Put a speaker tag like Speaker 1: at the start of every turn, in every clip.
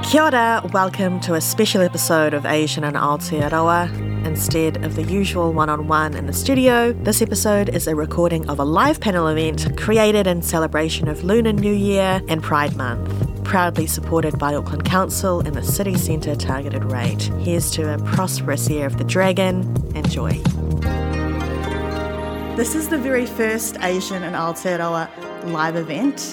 Speaker 1: Kia ora, welcome to a special episode of Asian and Aotearoa. Instead of the usual one-on-one in the studio, this episode is a recording of a live panel event created in celebration of Lunar New Year and Pride Month, proudly supported by Auckland Council and the City Centre Targeted Rate. Here's to a prosperous year of the dragon. Enjoy. This is the very first Asian and Aotearoa live event.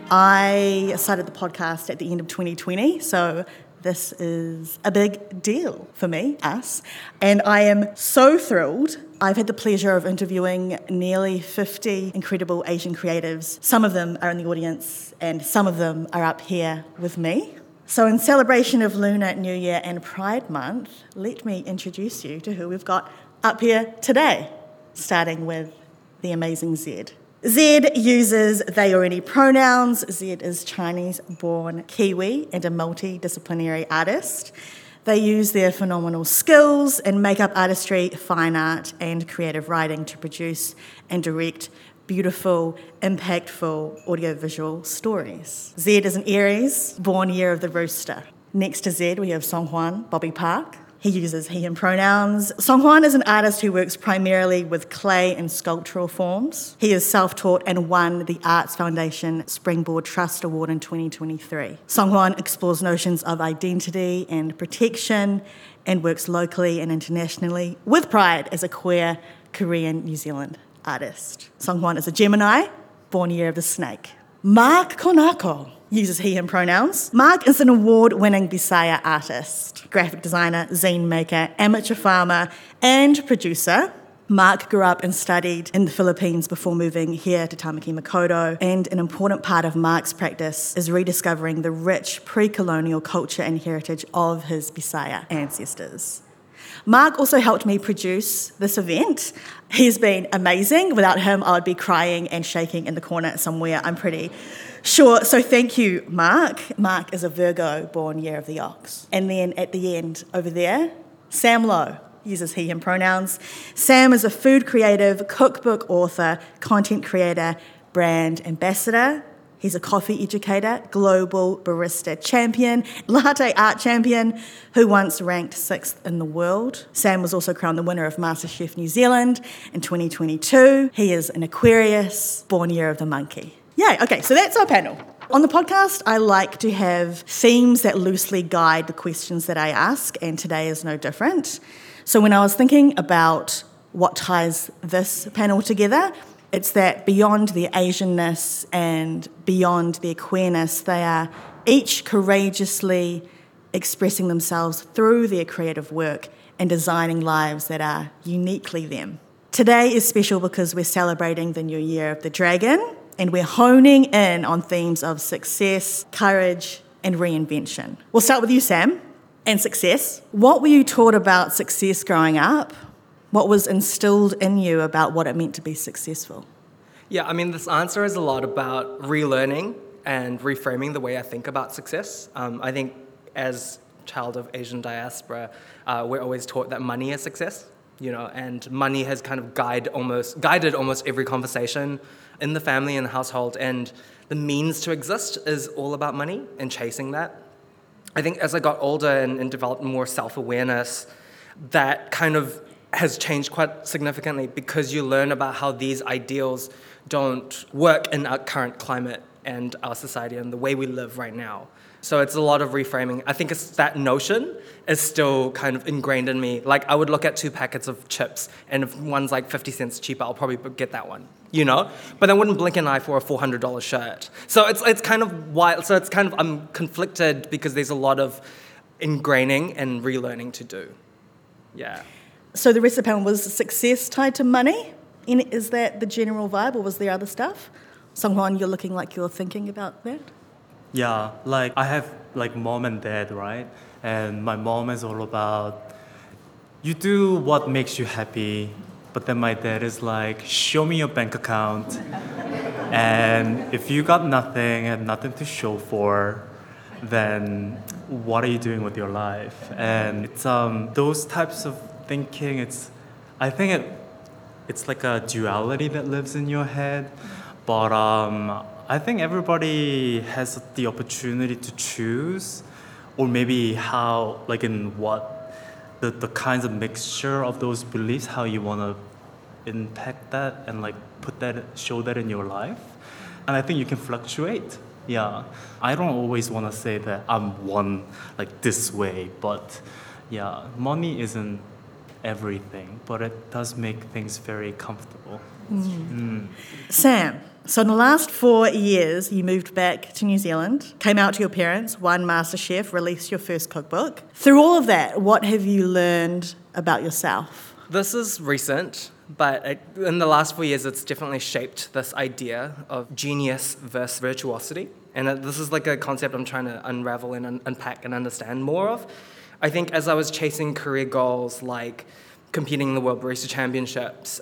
Speaker 1: I started the podcast at the end of 2020, so this is a big deal for me, us, and I am so thrilled. I've had the pleasure of interviewing nearly 50 incredible Asian creatives. Some of them are in the audience, and some of them are up here with me. So in celebration of Lunar New Year and Pride Month, let me introduce you to who we've got up here today, starting with the amazing Zed. Zed uses they or any pronouns. Zed is Chinese-born Kiwi and a multidisciplinary artist. They use their phenomenal skills in makeup artistry, fine art, and creative writing to produce and direct beautiful, impactful audiovisual stories. Zed is an Aries, born year of the rooster. Next to Zed, we have Song-Hwan Bobby Park. He uses he and pronouns. Song-Hwan is an artist who works primarily with clay and sculptural forms. He is self-taught and won the Arts Foundation Springboard Trust Award in 2023. Song-Hwan explores notions of identity and protection and works locally and internationally with pride as a queer Korean New Zealand artist. Song-Hwan is a Gemini, born year of the snake. Mark Konako uses he, him pronouns. Mark is an award-winning Bisaya artist, graphic designer, zine maker, amateur farmer, and producer. Mark grew up and studied in the Philippines before moving here to Tamaki Makaurau, and an important part of Mark's practice is rediscovering the rich pre-colonial culture and heritage of his Bisaya ancestors. Mark also helped me produce this event. He's been amazing. Without him, I would be crying and shaking in the corner somewhere, I'm pretty sure. So thank you, Mark. Mark is a Virgo, born year of the ox. And then at the end, over there, Sam Lowe uses he, him pronouns. Sam is a food creative, cookbook author, content creator, brand ambassador. He's a coffee educator, global barista champion, latte art champion, who once ranked 6th in the world. Sam was also crowned the winner of MasterChef New Zealand in 2022. He is an Aquarius, born year of the monkey. Yay, okay, so that's our panel. On the podcast, I like to have themes that loosely guide the questions that I ask, and today is no different. So when I was thinking about what ties this panel together, it's that beyond the Asianness and beyond their queerness, they are each courageously expressing themselves through their creative work and designing lives that are uniquely them. Today is special because we're celebrating the new year of the dragon, and we're honing in on themes of success, courage, and reinvention. We'll start with you, Sam, and success. What were you taught about success growing up? What was instilled in you about what it meant to be successful?
Speaker 2: Yeah, I mean, this answer is a lot about relearning and reframing the way I think about success. I think as child of Asian diaspora, we're always taught that money is success, and money has kind of guided almost every conversation in the family and the household, and the means to exist is all about money and chasing that. I think as I got older and developed more self-awareness, that kind of has changed quite significantly because you learn about how these ideals don't work in our current climate and our society and the way we live right now. So it's a lot of reframing. I think it's that notion is still kind of ingrained in me. Like, I would look at 2 packets of chips, and if one's like 50 cents cheaper, I'll probably get that one, But I wouldn't blink an eye for a $400 shirt. So it's kind of wild. So it's kind of, I'm conflicted because there's a lot of ingraining and relearning to do. Yeah.
Speaker 1: So the rest of the panel was success tied to money? Is that the general vibe, or was there other stuff? Song-Hwan, you're looking like you're thinking about that?
Speaker 3: Yeah, like I have like mom and dad, right? And my mom is all about, you do what makes you happy. But then my dad is like, show me your bank account. And if you got nothing and nothing to show for, then what are you doing with your life? And it's those types of thinking, I think it's like a duality that lives in your head. But I think everybody has the opportunity to choose or maybe how, like in what, the kinds of mixture of those beliefs, how you want to impact that and like show that in your life. And I think you can fluctuate. Yeah, I don't always want to say that I'm one like this way, but yeah, money isn't everything, but it does make things very comfortable.
Speaker 1: Sam, so in the last 4 years, you moved back to New Zealand, came out to your parents, won MasterChef, released your first cookbook. Through all of that, what have you learned about yourself?
Speaker 2: This is recent, but in the last 4 years, it's definitely shaped this idea of genius versus virtuosity. And this is like a concept I'm trying to unravel and unpack and understand more of. I think as I was chasing career goals like competing in the World Barista Championships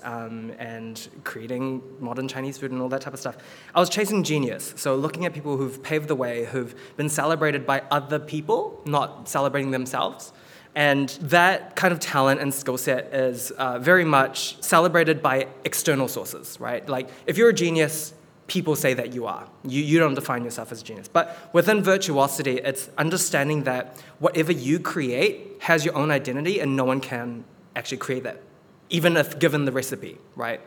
Speaker 2: and creating modern Chinese food and all that type of stuff, I was chasing genius. So looking at people who've paved the way, who've been celebrated by other people, not celebrating themselves. And that kind of talent and skill set is very much celebrated by external sources, right? Like, if you're a genius, people say that you are. You don't define yourself as a genius. But within virtuosity, it's understanding that whatever you create has your own identity and no one can actually create that, even if given the recipe, right?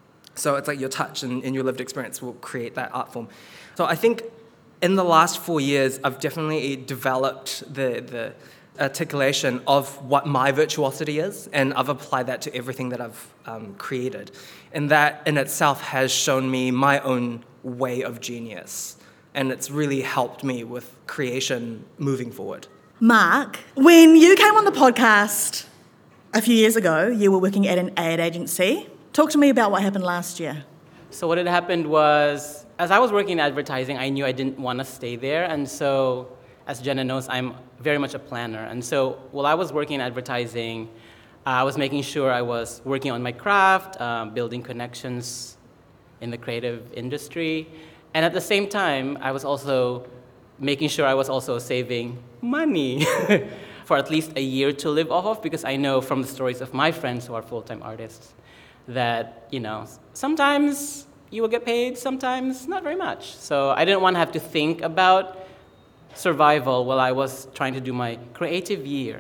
Speaker 2: So it's like your touch and your lived experience will create that art form. So I think in the last 4 years, I've definitely developed the articulation of what my virtuosity is, and I've applied that to everything that I've created. And that in itself has shown me my own way of genius. And it's really helped me with creation moving forward.
Speaker 1: Mark, when you came on the podcast a few years ago, you were working at an ad agency. Talk to me about what happened last year.
Speaker 4: So what had happened was, as I was working in advertising, I knew I didn't want to stay there. And so, as Jenna knows, I'm very much a planner. And so while I was working in advertising, I was making sure I was working on my craft, building connections in the creative industry. And at the same time, I was also making sure I was also saving money for at least a year to live off of, because I know from the stories of my friends who are full-time artists that, sometimes you will get paid, sometimes not very much. So I didn't want to have to think about survival while I was trying to do my creative year.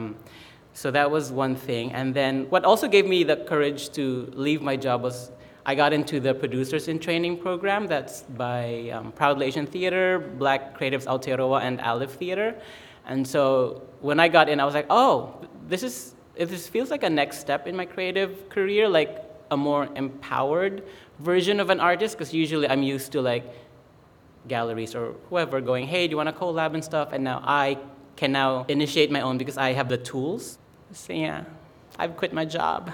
Speaker 4: So that was one thing. And then what also gave me the courage to leave my job was I got into the Producers in Training program that's by Proudly Asian Theater, Black Creatives Aotearoa, and Aleph Theater. And so when I got in, I was like, oh, this feels like a next step in my creative career, like a more empowered version of an artist, because usually I'm used to like galleries or whoever going, hey, do you want to collab and stuff? And now I can now initiate my own because I have the tools. So yeah, I've quit my job.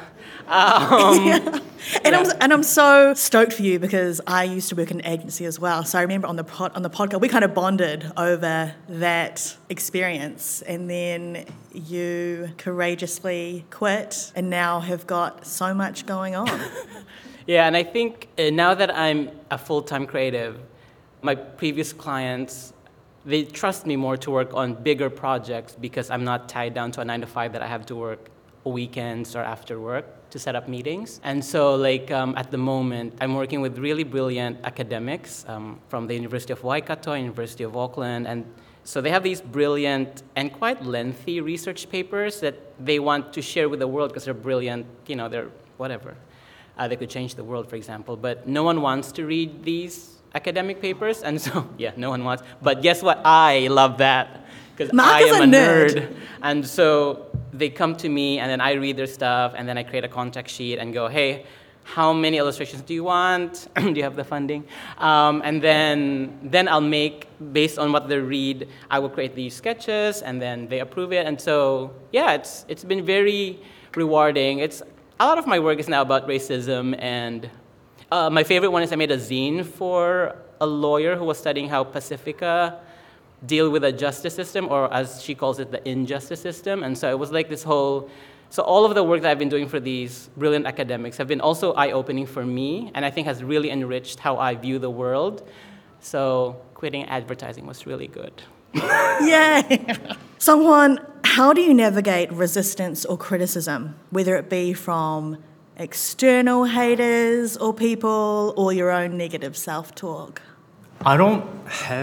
Speaker 1: And I'm so stoked for you because I used to work in an agency as well. So I remember on the podcast, we kind of bonded over that experience. And then you courageously quit and now have got so much going on.
Speaker 4: Yeah, and I think now that I'm a full-time creative, my previous clients, they trust me more to work on bigger projects because I'm not tied down to a 9-to-5 that I have to work weekends or after work to set up meetings. And so at the moment, I'm working with really brilliant academics from the University of Waikato, University of Auckland, and so they have these brilliant and quite lengthy research papers that they want to share with the world because they're brilliant, they're whatever. They could change the world, for example, but no one wants to read these academic papers, and so, yeah, no one wants. But guess what? I love that, because I am a nerd. And so they come to me, and then I read their stuff, and then I create a contact sheet and go, hey, how many illustrations do you want? Do you have the funding? And then I'll make, based on what they read, I will create these sketches, and then they approve it. And so, yeah, it's been very rewarding. A lot of my work is now about racism, and my favorite one is I made a zine for a lawyer who was studying how Pacifica deal with the justice system, or as she calls it, the injustice system. And so it was like this whole, so all of the work that I've been doing for these brilliant academics have been also eye-opening for me, and I think has really enriched how I view the world. So quitting advertising was really good.
Speaker 1: Yay! Someone, how do you navigate resistance or criticism, whether it be from external haters or people or your own negative self-talk?
Speaker 3: I don't have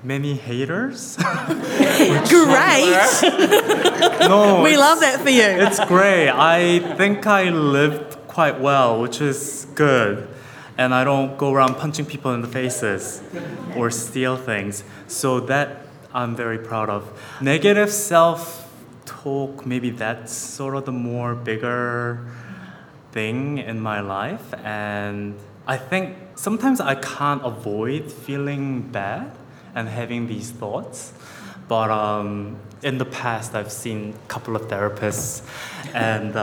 Speaker 3: many haters.
Speaker 1: Great.
Speaker 3: No,
Speaker 1: We love that for you.
Speaker 3: it's great. I think I lived quite well, which is good. And I don't go around punching people in the faces or steal things. So that I'm very proud of. Negative self-talk, maybe that's sort of the more bigger thing in my life. And I think sometimes I can't avoid feeling bad and having these thoughts. But in the past, I've seen a couple of therapists, and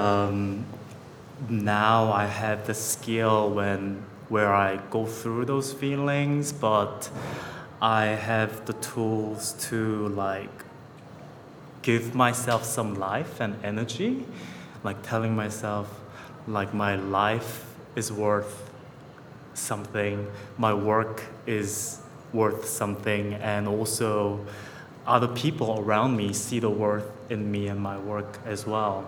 Speaker 3: now I have the skill where I go through those feelings, but I have the tools to like give myself some life and energy, like telling myself like my life is worth something, my work is worth something, and also other people around me see the worth in me and my work as well.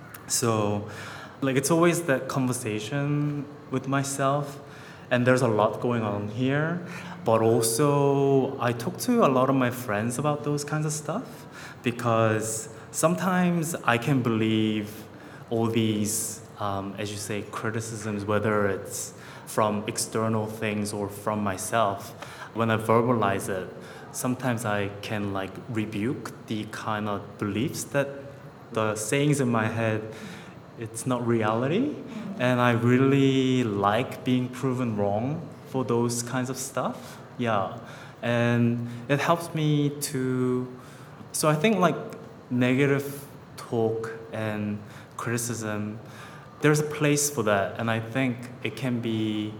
Speaker 3: So like it's always that conversation with myself, and there's a lot going on here, but also I talk to a lot of my friends about those kinds of stuff, because sometimes I can believe all these, as you say, criticisms, whether it's from external things or from myself. When I verbalize it, sometimes I can like rebuke the kind of beliefs that the sayings in my head, it's not reality. And I really like being proven wrong for those kinds of stuff. Yeah. And it helps me to, so I think like negative talk and criticism, there's a place for that. And I think it can be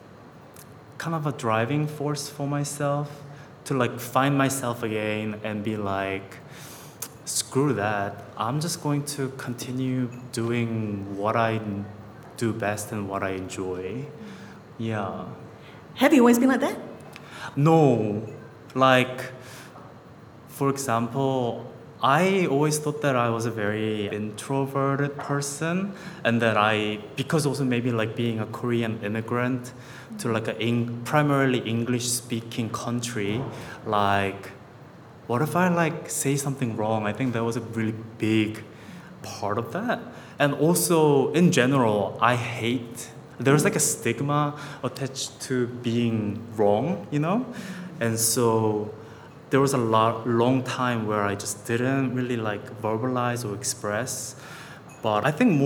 Speaker 3: kind of a driving force for myself to like find myself again and be like, screw that. I'm just going to continue doing what I do best and what I enjoy. Yeah.
Speaker 1: Have you always been like that?
Speaker 3: No. Like, for example, I always thought that I was a very introverted person, and that because also maybe like being a Korean immigrant to like a primarily English-speaking country, like, what if I like say something wrong? I think that was a really big part of that. And also, in general, there's like a stigma attached to being wrong, you know? And so there was a long time where I just didn't really like verbalize or express. But I think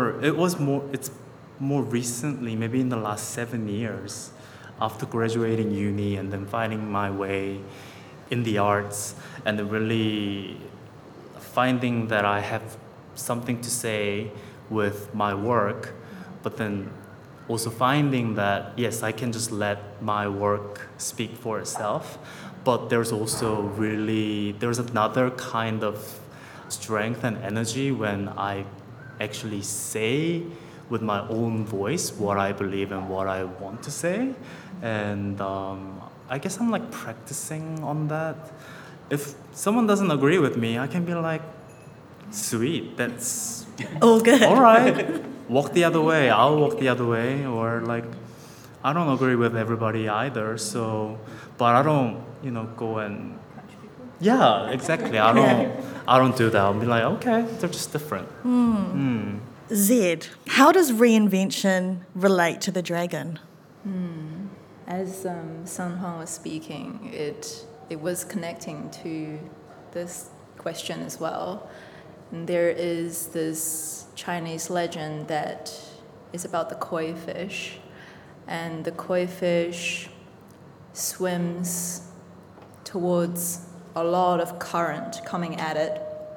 Speaker 3: it's more recently, maybe in the last 7 years, after graduating uni and then finding my way in the arts, and then really finding that I have something to say with my work, but then also finding that, yes, I can just let my work speak for itself, but there's another kind of strength and energy when I actually say with my own voice what I believe and what I want to say. And I guess I'm like practicing on that. If someone doesn't agree with me, I can be like, sweet, that's
Speaker 1: All good.
Speaker 3: all right. Walk the other way. I'll walk the other way. Or like, I don't agree with everybody either. So, but I don't, go and. Yeah, exactly. I don't do that. I'll be like, okay, they're just different.
Speaker 1: Zed, how does reinvention relate to the dragon?
Speaker 5: As San Huang was speaking, it was connecting to this question as well. And there is this Chinese legend that is about the koi fish, and the koi fish swims towards a lot of current coming at it.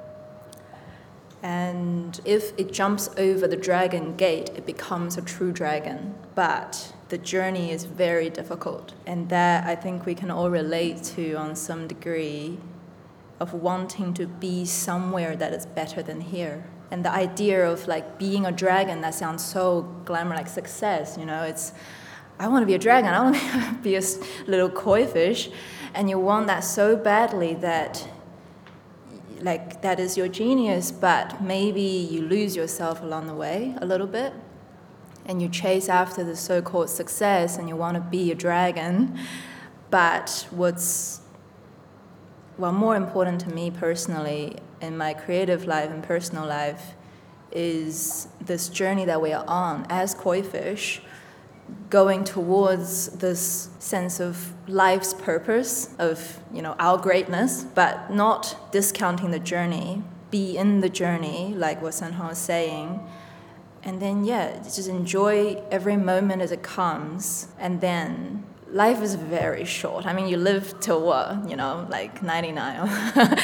Speaker 5: And if it jumps over the dragon gate, it becomes a true dragon. But the journey is very difficult. And that I think we can all relate to on some degree, of wanting to be somewhere that is better than here. And the idea of like being a dragon, that sounds so glamour, like success, it's, I want to be a dragon, I want to be a little koi fish. And you want that so badly that like that is your genius, but maybe you lose yourself along the way a little bit, and you chase after the so-called success and you want to be a dragon, but what's well, more important to me personally in my creative life and personal life is this journey that we are on as koi fish, going towards this sense of life's purpose, of our greatness, but not discounting the journey. Be in the journey, like what Senhao is saying, and then just enjoy every moment as it comes. And then life is very short. I mean, you live till what? Like 99 or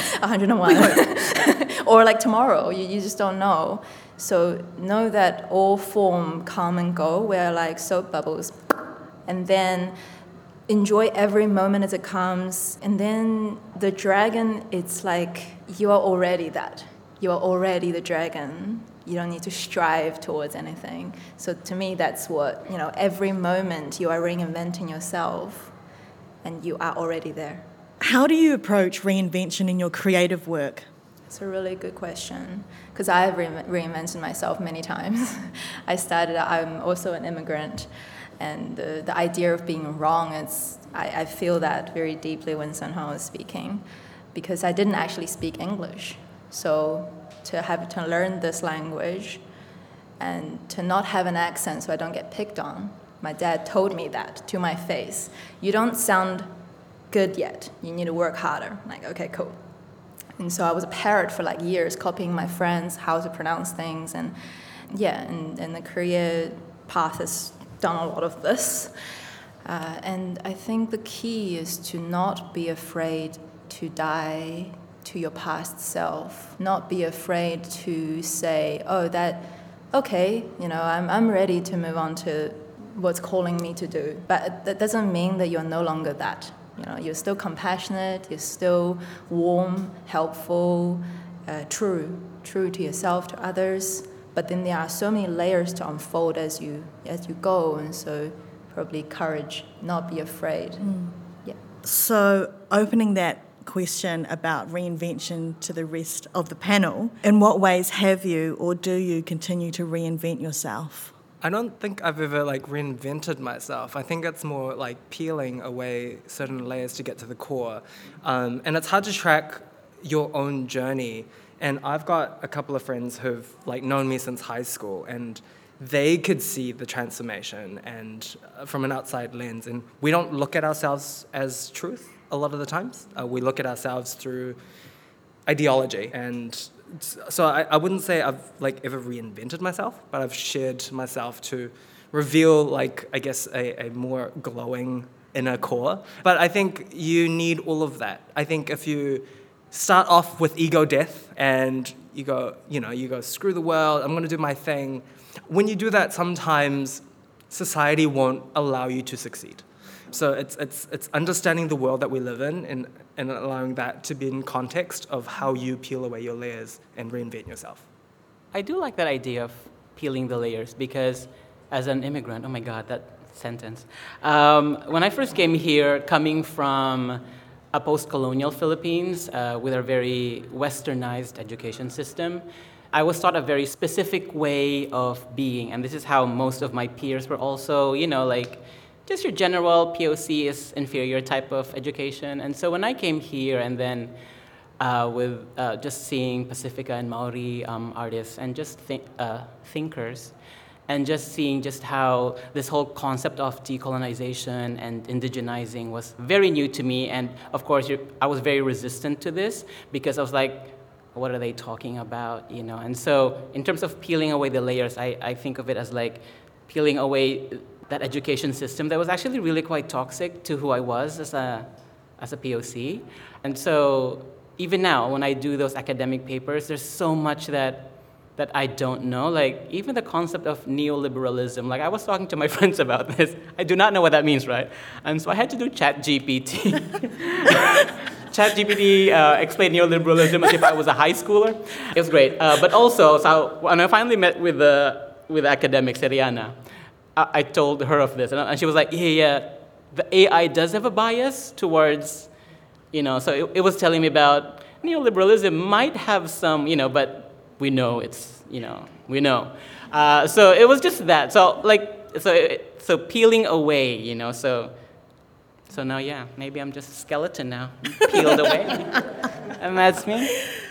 Speaker 5: 101, or like tomorrow. You just don't know. So know that all form come and go. We're like soap bubbles. And then enjoy every moment as it comes. And then the dragon, it's like you are already that. You are already the dragon. You don't need to strive towards anything. So to me, that's what, every moment you are reinventing yourself and you are already there.
Speaker 1: How do you approach reinvention in your creative work?
Speaker 5: It's a really good question, because I have reinvented myself many times. I'm also an immigrant, and the idea of being wrong, I feel that very deeply when Senhao is speaking, because I didn't actually speak English. So to have to learn this language and to not have an accent so I don't get picked on, my dad told me that to my face. You don't sound good yet. You need to work harder. I'm like, okay, cool. And so I was a parrot for like years, copying my friends how to pronounce things. And and the career path has done a lot of this. And I think the key is to not be afraid to die to your past self, not be afraid to say, I'm ready to move on to what's calling me to do. But that doesn't mean that you're no longer that. You're still compassionate, you're still warm, helpful, true to yourself, to others. But then there are so many layers to unfold as you go, and so probably courage, not be afraid. Yeah.
Speaker 1: So opening that question about reinvention to the rest of the panel, in what ways have you or do you continue to reinvent yourself?
Speaker 2: I don't think I've ever reinvented myself. I think it's more like peeling away certain layers to get to the core. And it's hard to track your own journey. And I've got a couple of friends who've known me since high school, and they could see the transformation and from an outside lens. And we don't look at ourselves as truth a lot of the times. We look at ourselves through ideology. And so I wouldn't say I've ever reinvented myself, but I've shared myself to reveal a more glowing inner core. But I think you need all of that. I think if you start off with ego death and you go screw the world, I'm going to do my thing. When you do that, sometimes society won't allow you to succeed. So it's understanding the world that we live in and allowing that to be in context of how you peel away your layers and reinvent yourself.
Speaker 4: I do like that idea of peeling the layers, because as an immigrant, oh my God, that sentence. When I first came here, coming from a post-colonial Philippines with a very westernized education system, I was taught a very specific way of being, and this is how most of my peers were also, just your general POC is inferior type of education. And so when I came here and then with just seeing Pacifica and Maori artists and just thinkers, and just seeing just how this whole concept of decolonization and indigenizing was very new to me. And of course, I was very resistant to this because I was like, what are they talking about, And so in terms of peeling away the layers, I think of it as peeling away that education system that was actually really quite toxic to who I was as a POC. And so even now, when I do those academic papers, there's so much that I don't know. Even the concept of neoliberalism. I was talking to my friends about this. I do not know what that means, right? And so I had to do ChatGPT. ChatGPT explained neoliberalism as if I was a high schooler. It was great. But also, so when I finally met with the academic, Seriana, I told her of this, and she was like, yeah, the AI does have a bias towards, so it was telling me about neoliberalism might have some, but we know it's, we know. So it was just that. So so peeling away, so So now, yeah, maybe I'm just a skeleton now, peeled away. And that's me.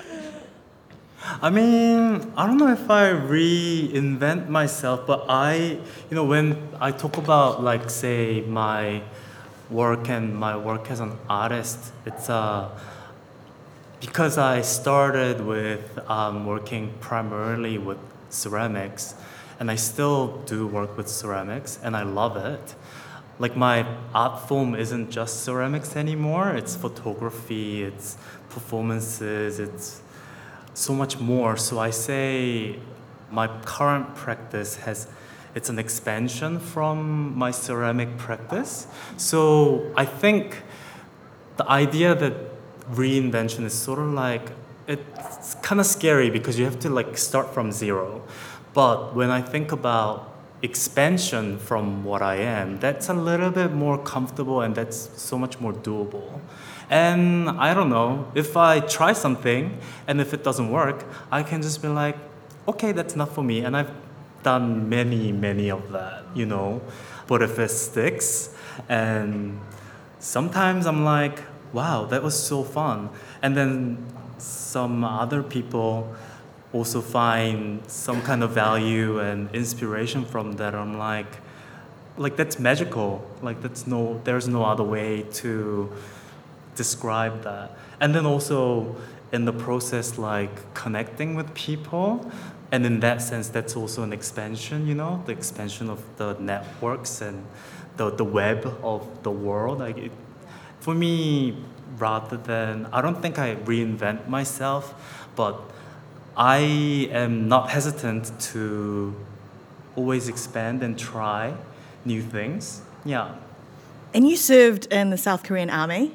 Speaker 3: I mean, I don't know if I reinvent myself, but when I talk about, like, say, my work as an artist, it's because I started with working primarily with ceramics, and I still do work with ceramics, and I love it. Like, my art form isn't just ceramics anymore. It's photography, it's performances, it's so much more. So I say my current practice it's an expansion from my ceramic practice. So I think the idea that reinvention is sort of like, it's kind of scary because you have to like start from zero. But when I think about expansion from what I am, that's a little bit more comfortable and that's so much more doable. And I don't know, if I try something and if it doesn't work, I can just be like, okay, that's not for me. And I've done many of that, But if it sticks, and sometimes I'm like, wow, that was so fun. And then some other people also find some kind of value and inspiration from that. I'm like that's magical. Like there's no other way to describe that. And then also in the process, like connecting with people, and in that sense, that's also an expansion, the expansion of the networks and the web of the world. For me, rather than, I don't think I reinvent myself, but I am not hesitant to always expand and try new things. Yeah.
Speaker 1: And you served in the South Korean army?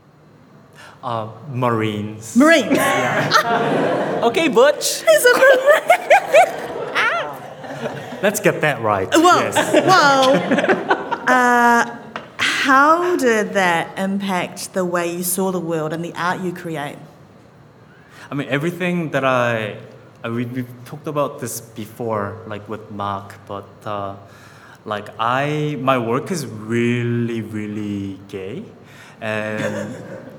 Speaker 3: Marines.
Speaker 1: Marines.
Speaker 4: Okay, Butch.
Speaker 1: He's a Marine.
Speaker 3: Let's get that right.
Speaker 1: Well,
Speaker 3: Yes.
Speaker 1: How did that impact the way you saw the world and the art you create?
Speaker 3: I mean, everything that we've talked about this before, like with Mark, but my work is really gay, and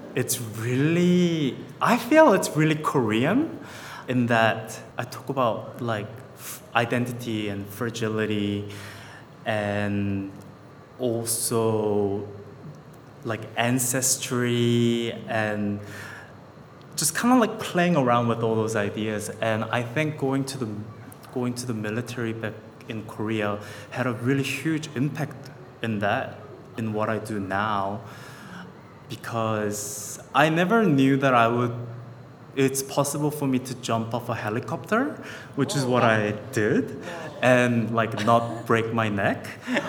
Speaker 3: I feel it's really Korean, in that I talk about like identity and fragility, and also like ancestry, and just kind of like playing around with all those ideas. And I think going to the military back in Korea had a really huge impact in what I do now, because I never knew that it's possible for me to jump off a helicopter, which is what I did, and like not break my neck.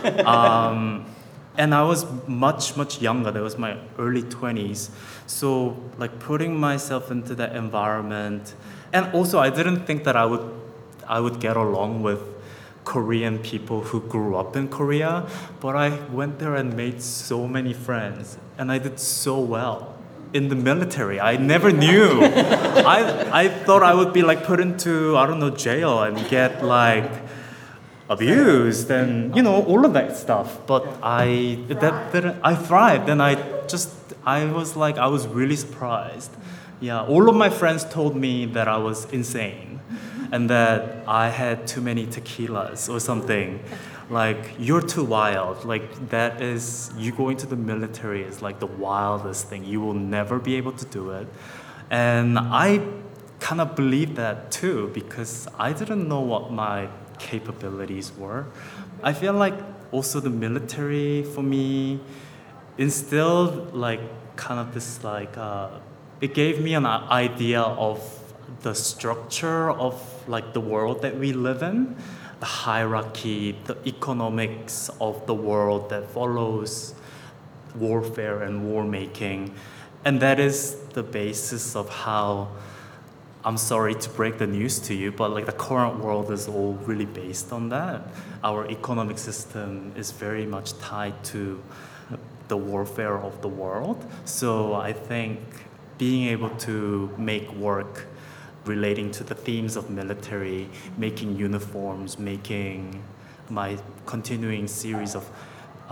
Speaker 3: And I was much younger. That was my early 20s. So like putting myself into that environment, and also I didn't think that I would get along with Korean people who grew up in Korea, but I went there and made so many friends, and I did so well in the military. I never knew. I thought I would be like put into, I don't know, jail and get like abused and all of that stuff. But I thrived, and I was really surprised. Yeah, all of my friends told me that I was insane and that I had too many tequilas or something. Like, you're too wild. Like, that is, you going to the military is like the wildest thing. You will never be able to do it. And I kind of believe that too, because I didn't know what my capabilities were. I feel like also the military for me instilled like kind of this like, it gave me an idea of the structure of like the world that we live in, the hierarchy, the economics of the world that follows warfare and war making. And that is the basis of how, I'm sorry to break the news to you, but like the current world is all really based on that. Our economic system is very much tied to the warfare of the world. So I think being able to make work relating to the themes of military, making uniforms, making my continuing series of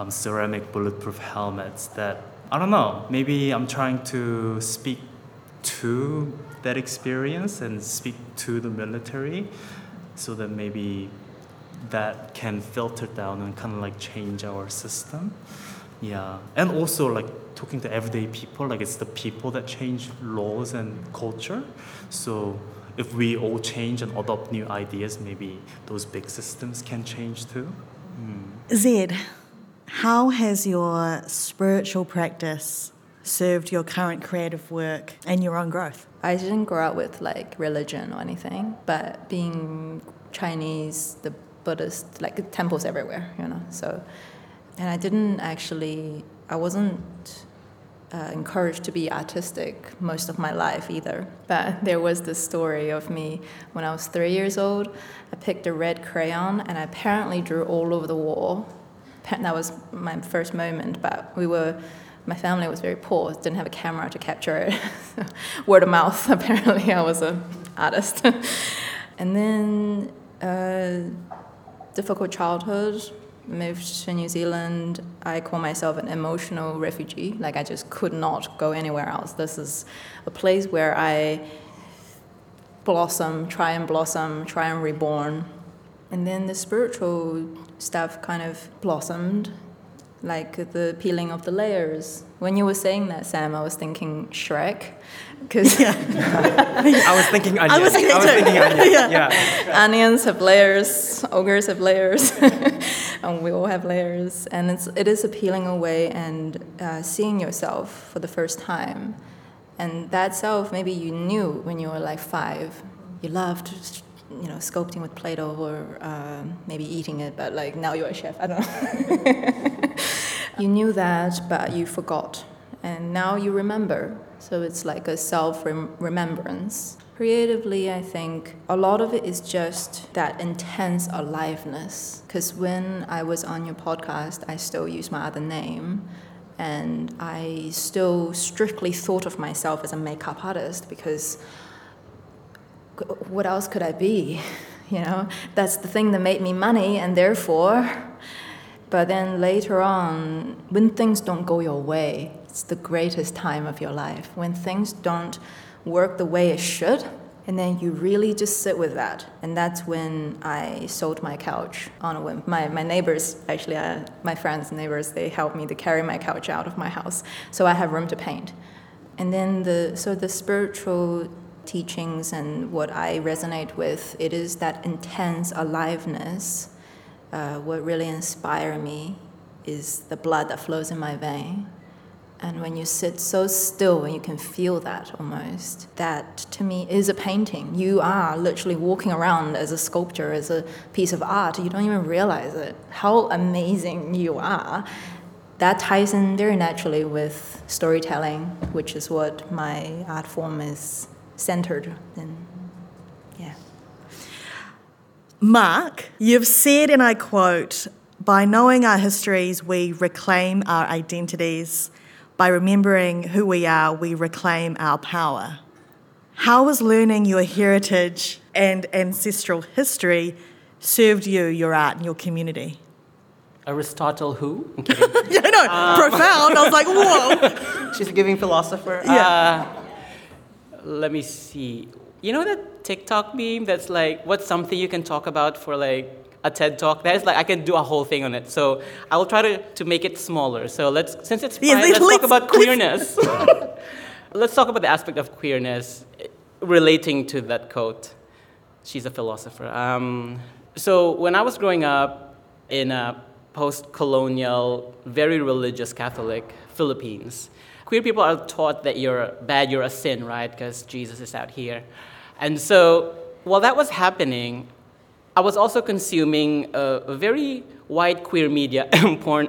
Speaker 3: ceramic bulletproof helmets that, I don't know, maybe I'm trying to speak to that experience and speak to the military so that maybe that can filter down and kind of like change our system. Yeah, and also like talking to everyday people, like it's the people that change laws and culture. So if we all change and adopt new ideas, maybe those big systems can change too.
Speaker 1: Zed, how has your spiritual practice served your current creative work and your own growth?
Speaker 5: I didn't grow up with like religion or anything, but being Chinese, the Buddhist, like temples everywhere, so, and I wasn't encouraged to be artistic most of my life either. But there was this story of me when I was 3 years old. I picked a red crayon and I apparently drew all over the wall. That was my first moment, but my family was very poor, didn't have a camera to capture it. Word of mouth, apparently I was an artist. And then difficult childhood, moved to New Zealand. I call myself an emotional refugee. Like I just could not go anywhere else. This is a place where I try and reborn. And then the spiritual stuff kind of blossomed, like the peeling of the layers. When you were saying that, Sam, I was thinking Shrek, because
Speaker 2: I was thinking onion.
Speaker 1: I was thinking
Speaker 2: onion.
Speaker 1: Yeah.
Speaker 5: onions have layers, ogres have layers, and we all have layers. And it is a peeling away and seeing yourself for the first time. And that self, maybe you knew when you were like 5. You loved, sculpting with Play-Doh or maybe eating it, but like now you're a chef, I don't know. You knew that, but you forgot. And now you remember. So it's like a self-remembrance. Creatively, I think a lot of it is just that intense aliveness. Because when I was on your podcast, I still use my other name. And I still strictly thought of myself as a makeup artist because what else could I be? That's the thing that made me money, and therefore... But then later on, when things don't go your way, it's the greatest time of your life. When things don't work the way it should, and then you really just sit with that. And that's when I sold my couch on a whim. My neighbors, actually, my friends and neighbors, they helped me to carry my couch out of my house, so I have room to paint. And then the spiritual teachings and what I resonate with, it is that intense aliveness. What really inspires me is the blood that flows in my vein. And when you sit so still and you can feel that almost, that to me is a painting. You are literally walking around as a sculpture, as a piece of art. You don't even realize it, how amazing you are. That ties in very naturally with storytelling, which is what my art form is centered in. Yeah.
Speaker 1: Mark, you've said, and I quote, "By knowing our histories, we reclaim our identities. By remembering who we are, we reclaim our power." How has learning your heritage and ancestral history served you, your art, and your community?
Speaker 4: Aristotle who? I'm kidding.
Speaker 1: Profound. I was like, whoa.
Speaker 2: She's a giving philosopher.
Speaker 4: Let me see. You know that TikTok meme that's like, what's something you can talk about for like a TED Talk? That is like, I can do a whole thing on it. So I will try to make it smaller. So since it's Pride, let's talk about queerness. Let's talk about the aspect of queerness relating to that quote. She's a philosopher. So when I was growing up in a post-colonial, very religious Catholic Philippines, queer people are taught that you're bad, you're a sin, right? Because Jesus is out here. And so while that was happening, I was also consuming a very white queer media, porn.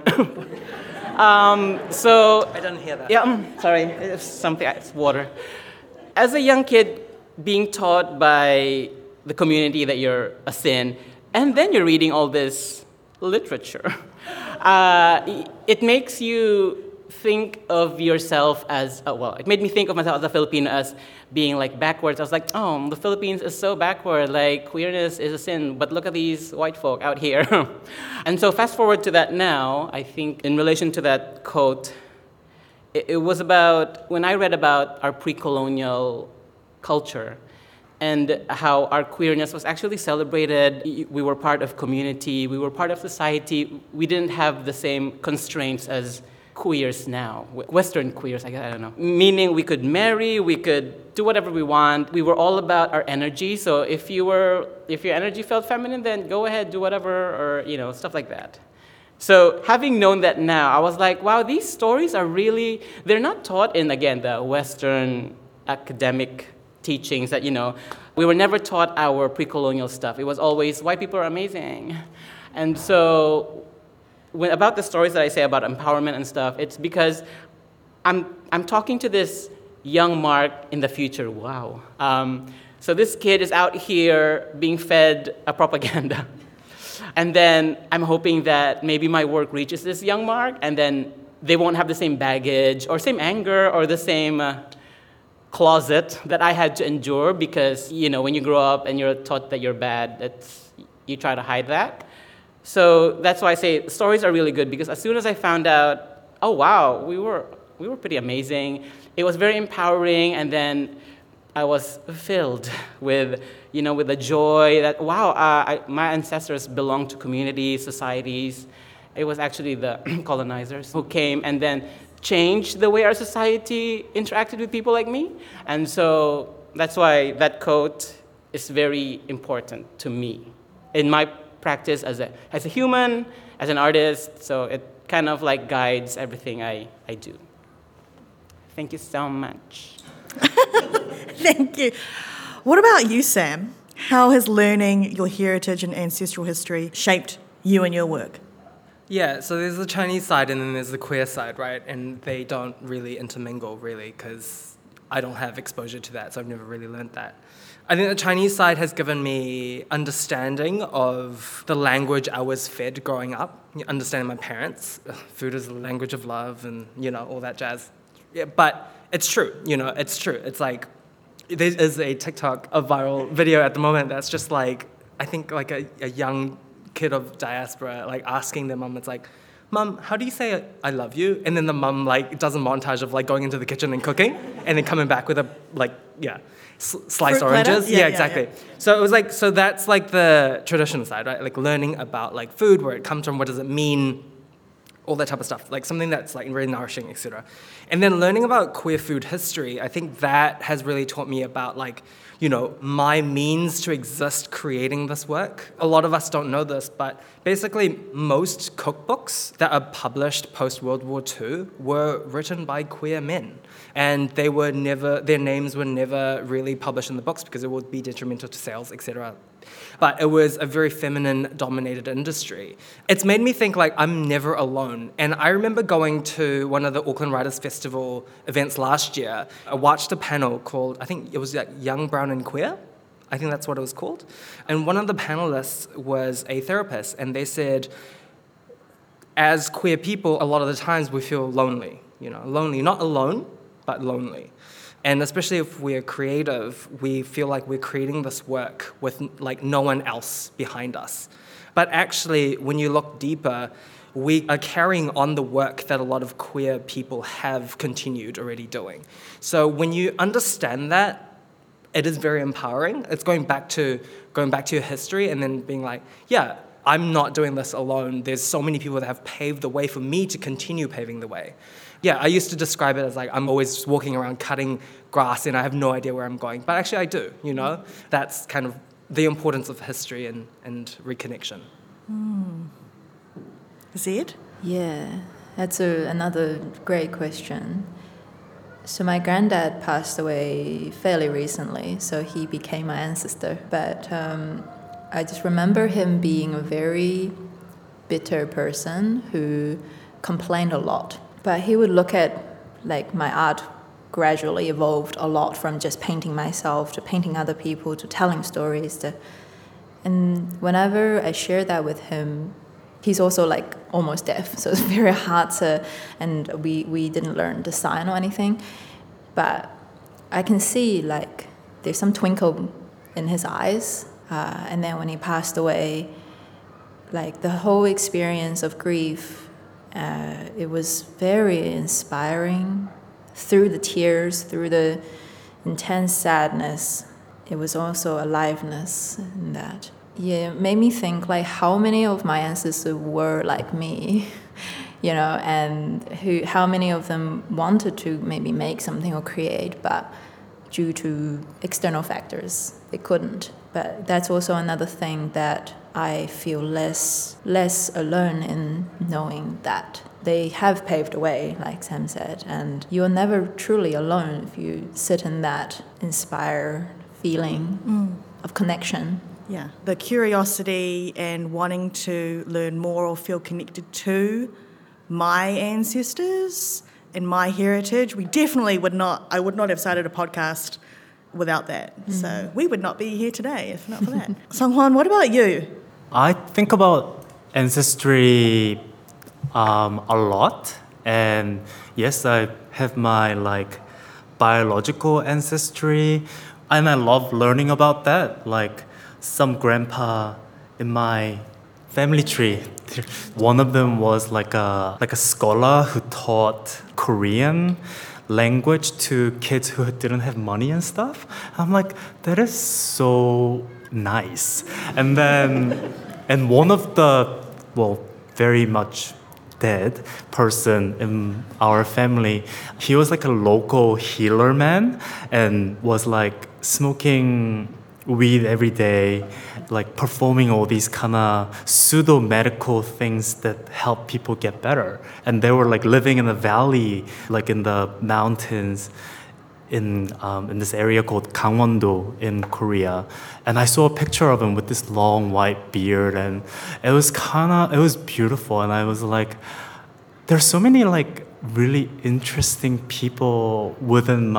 Speaker 4: So
Speaker 2: I didn't hear that.
Speaker 4: Yeah, sorry, it's water. As a young kid, being taught by the community that you're a sin, and then you're reading all this literature, it makes you think of yourself as, it made me think of myself as a Filipino as being like backwards. I was like, oh, the Philippines is so backward, like queerness is a sin, but look at these white folk out here. And so fast forward to that now, I think in relation to that quote, it was about, when I read about our pre-colonial culture and how our queerness was actually celebrated. We were part of community, we were part of society. We didn't have the same constraints as queers now, Western queers, I don't know. Meaning we could marry, we could do whatever we want. We were all about our energy. So if your energy felt feminine, then go ahead, do whatever, or stuff like that. So having known that now, I was like, wow, these stories are really, they're not taught in, again, the Western academic teachings that, we were never taught our pre-colonial stuff. It was always, white people are amazing. And so about the stories that I say about empowerment and stuff, it's because I'm talking to this young Mark in the future. Wow. So this kid is out here being fed a propaganda. And then I'm hoping that maybe my work reaches this young Mark, and then they won't have the same baggage or same anger or the same closet that I had to endure, because, when you grow up and you're taught that you're bad, you try to hide that. So that's why I say stories are really good, because as soon as I found out, oh wow, we were pretty amazing, it was very empowering, and then I was filled with, with the joy that, wow, my ancestors belonged to communities, societies. It was actually the colonizers who came and then changed the way our society interacted with people like me. And so that's why that quote is very important to me in my practice as a human, as an artist. So it kind of like guides everything I do. Thank you so much.
Speaker 1: Thank you. What about you, Sam? How has learning your heritage and ancestral history shaped you and your work?
Speaker 2: Yeah, so there's the Chinese side and then there's the queer side, right? And they don't really intermingle, really, because I don't have exposure to that, so I've never really learned that. I think the Chinese side has given me understanding of the language I was fed growing up, understanding my parents. Food is the language of love and, all that jazz. Yeah, but it's true, it's true. It's like, there is a TikTok, a viral video at the moment that's just like, I think like a young kid of diaspora, like asking their mum, it's like, Mum, how do you say I love you? And then the mum like does a montage of like going into the kitchen and cooking and then coming back with a sliced
Speaker 1: Fruit
Speaker 2: oranges.
Speaker 1: platter?
Speaker 2: Yeah, exactly.
Speaker 1: Yeah.
Speaker 2: So it was like, so that's like the traditional side, right? Like learning about like food, where it comes from, what does it mean, all that type of stuff, like something that's like really nourishing, etc. And then learning about queer food history, I think that has really taught me about like, my means to exist creating this work. A lot of us don't know this, but basically most cookbooks that are published post-World War II were written by queer men. And their names were never really published in the books because it would be detrimental to sales, etc. But it was a very feminine-dominated industry. It's made me think, like, I'm never alone. And I remember going to one of the Auckland Writers' Festival events last year. I watched a panel called, I think it was like Young, Brown and Queer. I think that's what it was called. And one of the panelists was a therapist, and they said, as queer people, a lot of the times we feel lonely. Lonely, not alone, but lonely. And especially if we're creative, we feel like we're creating this work with like no one else behind us. But actually, when you look deeper, we are carrying on the work that a lot of queer people have continued already doing. So when you understand that, it is very empowering. It's going back to your history and then being like, yeah, I'm not doing this alone. There's so many people that have paved the way for me to continue paving the way. Yeah, I used to describe it as like I'm always walking around cutting grass and I have no idea where I'm going. But actually I do, That's kind of the importance of history and reconnection.
Speaker 1: Zed?
Speaker 5: Yeah, that's another great question. So my granddad passed away fairly recently, so he became my ancestor. But I just remember him being a very bitter person who complained a lot. But he would look at, like, my art gradually evolved a lot from just painting myself to painting other people to telling stories. And whenever I share that with him, He's also like almost deaf, so it's very hard to, and we didn't learn to sign or anything. But I can see like there's some twinkle in his eyes. And then when he passed away, like the whole experience of grief, it was very inspiring. Through the tears, through the intense sadness, it was also aliveness in that. Yeah, it made me think like how many of my ancestors were like me, you know, and how many of them wanted to maybe make something or create, but due to external factors, they couldn't. But that's also another thing that I feel less alone in, knowing that they have paved the way, like Sam said, and you're never truly alone if you sit in that inspired feeling of connection.
Speaker 1: Yeah, the curiosity and wanting to learn more or feel connected to my ancestors and my heritage. I would not have started a podcast without that. So we would not be here today if not for that. Sung-Hwan, what about you?
Speaker 3: I think about ancestry a lot, and yes, I have my like biological ancestry, and I love learning about that. Like some grandpa in my family tree, one of them was like a scholar who taught Korean language to kids who didn't have money and stuff. I'm like, that is so nice. And then, and one of the, very much dead person in our family, he was like a local healer man and was like smoking weed every day, like performing all these kind of pseudo medical things that help people get better. And they were like living in a valley, like in the mountains in this area called Gangwon-do in Korea. And I saw a picture of him with this long white beard, and it was beautiful. And I was like, there's so many like really interesting people within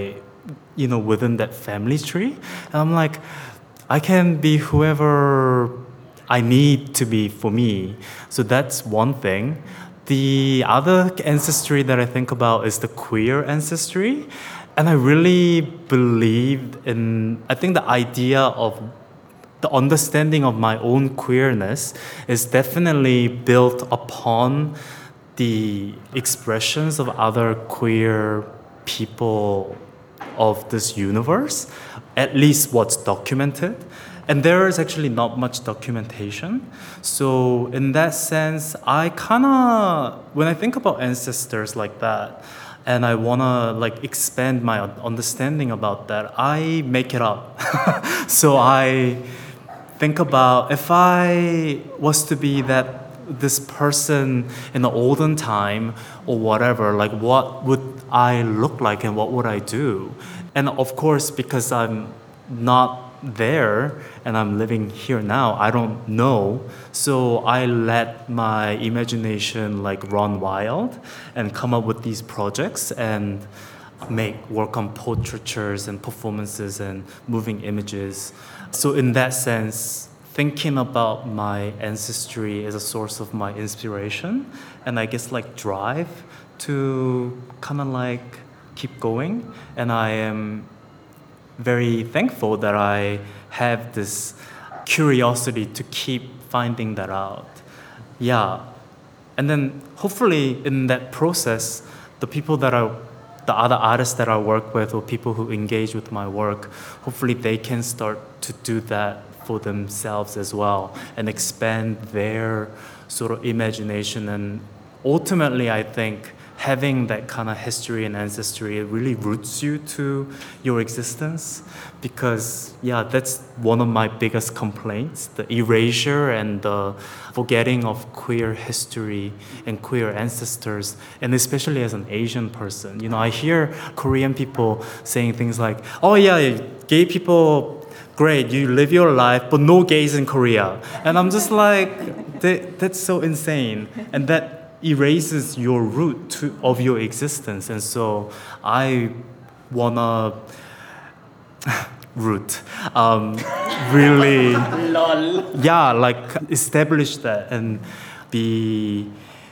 Speaker 3: within that family tree. And I'm like, I can be whoever I need to be for me. So that's one thing. The other ancestry that I think about is the queer ancestry. And I really believed in, I think the idea of the understanding of my own queerness is definitely built upon the expressions of other queer people of this universe, at least what's documented. And there is actually not much documentation. So in that sense, I when I think about ancestors like that, and I wanna like expand my understanding about that, I make it up. So I think about, if I was to be this person in the olden time or whatever, like what would I look like and what would I do? And of course, because I'm not there and I'm living here now, I don't know. So I let my imagination like run wild and come up with these projects and work on portraitures and performances and moving images. So in that sense, thinking about my ancestry is a source of my inspiration and I guess like drive to kind of like keep going. And I am very thankful that I have this curiosity to keep finding that out. Yeah. And then hopefully in that process, the other artists that I work with or people who engage with my work, hopefully they can start to do that for themselves as well and expand their sort of imagination. And ultimately, I think having that kind of history and ancestry, it really roots you to your existence, because that's one of my biggest complaints, the erasure and the forgetting of queer history and queer ancestors, and especially as an Asian person. I hear Korean people saying things like, oh yeah, gay people, great, you live your life, but no gays in Korea. And I'm just like, that's so insane. And that erases your root of your existence. And so I wanna really
Speaker 4: Lol.
Speaker 3: like establish that. And be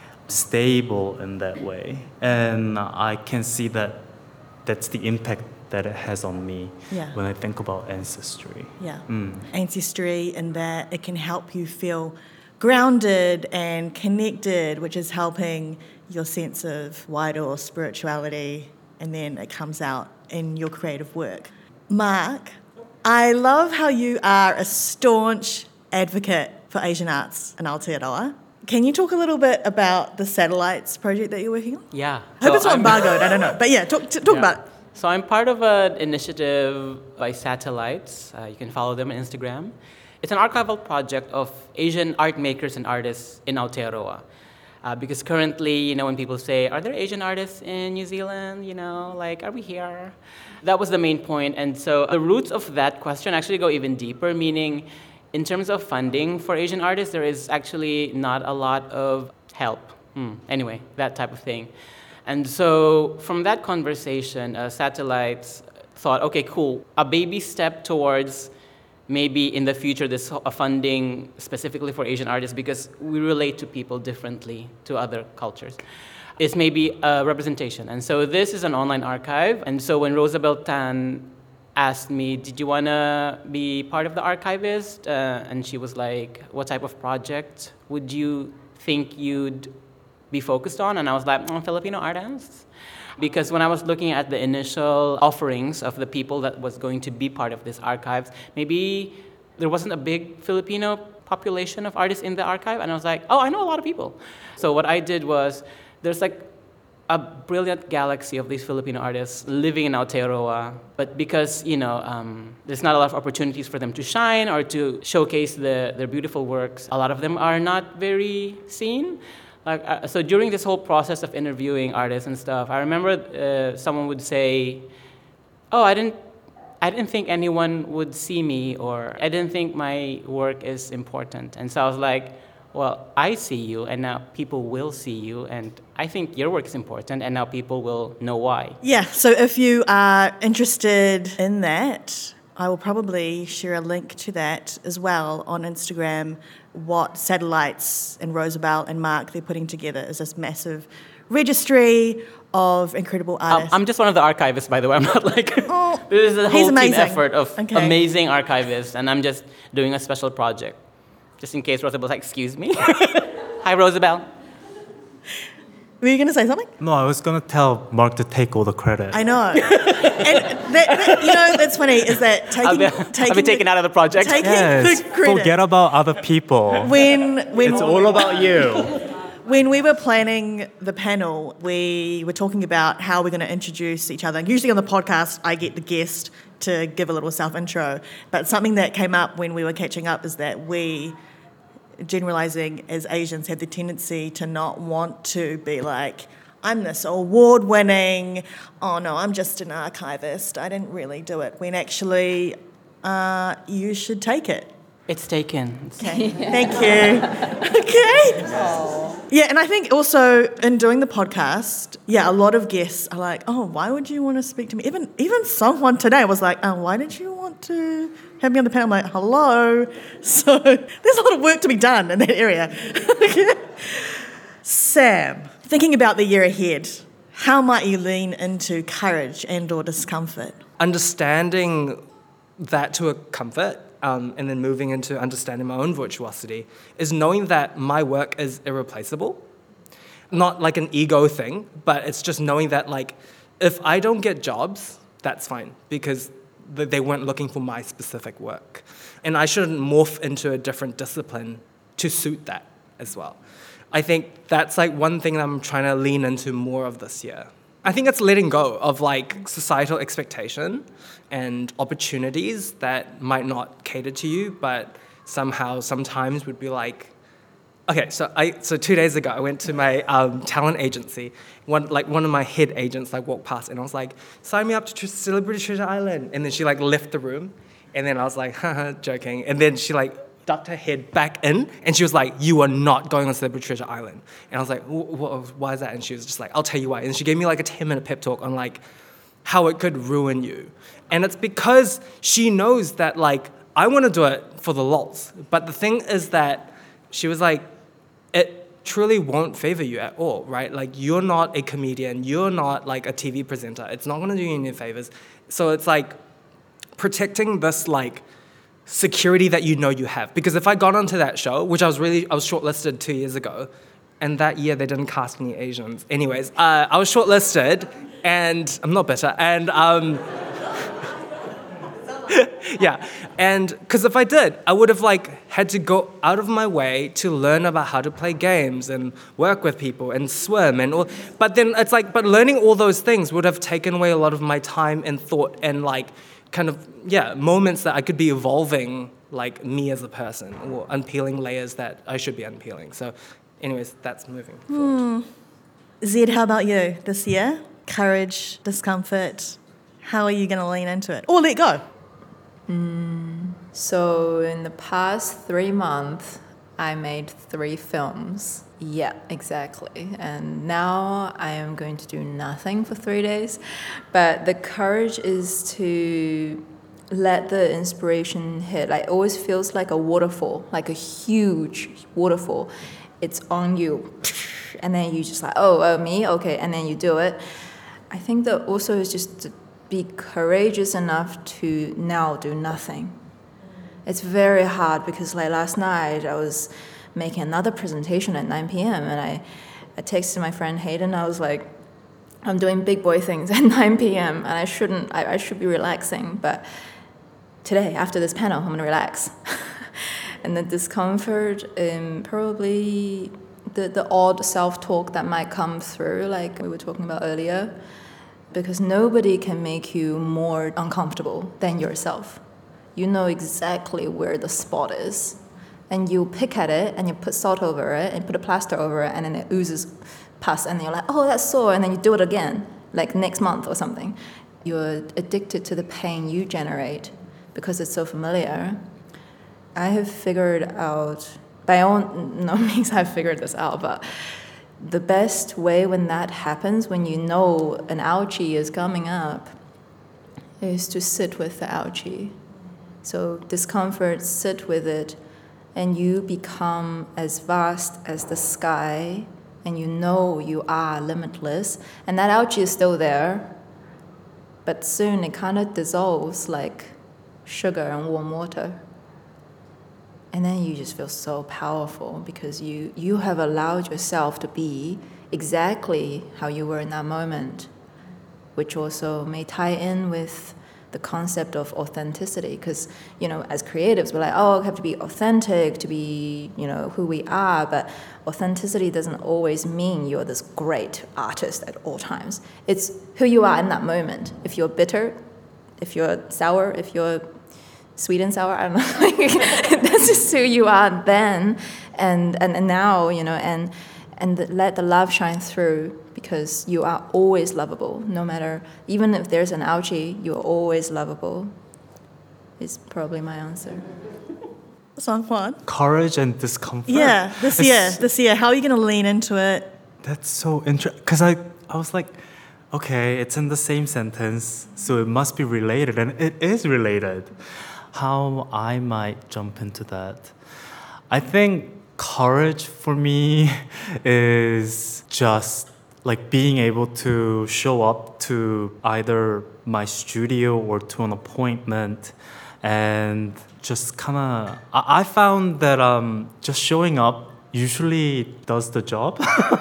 Speaker 3: stable in that way. And I can see that that's the impact that it has on me
Speaker 1: Yeah.
Speaker 3: when I think about ancestry.
Speaker 1: Yeah. Ancestry, in that it can help you feel grounded and connected, which is helping your sense of wider spirituality, and then it comes out in your creative work. Mark, I love how you are a staunch advocate for Asian arts in Aotearoa. Can you talk a little bit about the Satellites project that you're working on?
Speaker 4: Yeah.
Speaker 1: I hope it's not
Speaker 4: I'm-
Speaker 1: embargoed, I don't know. But yeah, talk
Speaker 4: Yeah.
Speaker 1: about it.
Speaker 4: So I'm part of an initiative by Satellites. You can follow them on Instagram. It's an archival project of Asian art makers and artists in Aotearoa. Because currently, when people say, are there Asian artists in New Zealand? Are we here? That was the main point. And so the roots of that question actually go even deeper, meaning in terms of funding for Asian artists, there is actually not a lot of help. Anyway, that type of thing. And so from that conversation, Satellites thought, okay, cool, a baby step towards maybe in the future this funding specifically for Asian artists, because we relate to people differently to other cultures, is maybe a representation. And so this is an online archive. And so when Rosabelle Tan asked me, did you want to be part of the archivist? And she was like, what type of project would you think you'd be focused on? And I was like, Filipino artists. Because when I was looking at the initial offerings of the people that was going to be part of this archives, maybe there wasn't a big Filipino population of artists in the archive. And I was like, oh, I know a lot of people. So what I did was, there's like a brilliant galaxy of these Filipino artists living in Aotearoa, but because there's not a lot of opportunities for them to shine or to showcase their beautiful works, a lot of them are not very seen. So during this whole process of interviewing artists and stuff, I remember someone would say, "Oh, I didn't think anyone would see me, or I didn't think my work is important." And so I was like, well, I see you, and now people will see you, and I think your work is important, and now people will know why.
Speaker 1: Yeah, so if you are interested in that, I will probably share a link to that as well on Instagram. What Satellites and Rosabelle and Mark, they're putting together is this massive registry of incredible artists.
Speaker 4: I'm just one of the archivists, by the way. I'm not like...
Speaker 1: Oh,
Speaker 4: this is a
Speaker 1: he's
Speaker 4: whole team
Speaker 1: amazing.
Speaker 4: effort of
Speaker 1: Okay.
Speaker 4: amazing archivists, and I'm just doing a special project. Just in case Rosabelle's like, excuse me? Hi, Rosabelle.
Speaker 1: Were you going to say something?
Speaker 3: No, I was going to tell Mark to take all the credit.
Speaker 1: I know. And that's funny, is that
Speaker 4: I'll be taken out of the project.
Speaker 1: Taking
Speaker 3: Yes,
Speaker 1: the credit.
Speaker 3: forget about other people.
Speaker 1: When
Speaker 3: It's all about you.
Speaker 1: When we were planning the panel, we were talking about how we're going to introduce each other. Usually on the podcast, I get the guest to give a little self-intro. But something that came up when we were catching up is that we, generalising as Asians, have the tendency to not want to be like, I'm this award-winning, oh no, I'm just an archivist, I didn't really do it. When actually, you should take it.
Speaker 4: It's taken.
Speaker 1: Okay, thank you. Okay. Yeah, and I think also in doing the podcast, a lot of guests are like, oh, why would you want to speak to me? Even someone today was like, oh, why did you want to have me on the panel? I'm like, hello. So there's a lot of work to be done in that area. Sam, thinking about the year ahead, how might you lean into courage and or discomfort?
Speaker 2: Understanding that to a comfort, and then moving into understanding my own virtuosity, is knowing that my work is irreplaceable. Not like an ego thing, but it's just knowing that, like, if I don't get jobs, that's fine, because they weren't looking for my specific work. And I shouldn't morph into a different discipline to suit that as well. I think that's like one thing that I'm trying to lean into more of this year. I think it's letting go of like societal expectation and opportunities that might not cater to you, but somehow sometimes would be like, okay, so 2 days ago I went to my talent agency. One of my head agents walked past and I was like, sign me up to Celebrity Treasure Island. And then she left the room, and then I was like, haha, joking. And then she ducked her head back in, and she was like, you are not going on Celebrity Treasure Island. And I was like, why is that? And she was just like, I'll tell you why. And she gave me a 10-minute pep talk on how it could ruin you. And it's because she knows that I want to do it for the lols. But the thing is that she was like, it truly won't favor you at all, right? Like, you're not a comedian, you're not like a TV presenter. It's not gonna do you any favors. So it's like protecting this like security that you know you have. Because if I got onto that show, which I was shortlisted 2 years ago, and that year they didn't cast any Asians. Anyways, I was shortlisted, and I'm not bitter, and yeah, and because if I did, I would have like had to go out of my way to learn about how to play games and work with people and swim and all. But then it's like, but learning all those things would have taken away a lot of my time and thought and like kind of, moments that I could be evolving like me as a person or unpeeling layers that I should be unpeeling. So anyways, that's moving forward.
Speaker 1: Zed, how about you this year? Courage, discomfort. How are you going to lean into it? Or let go?
Speaker 5: So in the past 3 months, I made 3 films. Yeah, exactly. And now I am going to do nothing for 3 days. But the courage is to let the inspiration hit. Like, it always feels like a waterfall, like a huge waterfall. It's on you. And then you just like, oh, me? Okay. And then you do it. I think that also is just to be courageous enough to now do nothing. It's very hard because like last night I was making another presentation at 9 p.m. and I texted my friend Hayden. I was like, I'm doing big boy things at 9 p.m. and I should be relaxing, but today after this panel I'm gonna relax. And the discomfort, probably the odd self-talk that might come through, like we were talking about earlier, because nobody can make you more uncomfortable than yourself. You know exactly where the spot is, and you pick at it and you put salt over it and put a plaster over it, and then it oozes pus, and you're like, oh, that's sore, and then you do it again, like next month or something. You're addicted to the pain you generate because it's so familiar. I have figured out, by no means I've figured this out, but the best way when that happens, when you know an ouchie is coming up, is to sit with the ouchie. So discomfort, sit with it, and you become as vast as the sky, and you know you are limitless, and that ouchie is still there, but soon it kind of dissolves like sugar in warm water. And then you just feel so powerful because you have allowed yourself to be exactly how you were in that moment, which also may tie in with the concept of authenticity. Because, as creatives, we're like, oh, I have to be authentic to be, who we are. But authenticity doesn't always mean you're this great artist at all times. It's who you are in that moment. If you're bitter, if you're sour, if you're sweet and sour, I don't know. That's just who you are then, and now, and let the love shine through, because you are always lovable. No matter, even if there's an ouchie, you're always lovable. Is probably my answer.
Speaker 1: Songkwan?
Speaker 3: Courage and discomfort.
Speaker 1: Yeah, this year. How are you going to lean into it?
Speaker 3: That's so interesting. Because I was like, okay, it's in the same sentence, so it must be related, and it is related. How I might jump into that. I think courage for me is just like being able to show up to either my studio or to an appointment, and just kind of, I found that just showing up usually does the job.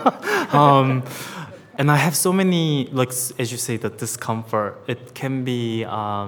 Speaker 3: And I have so many, like, as you say, the discomfort. It can be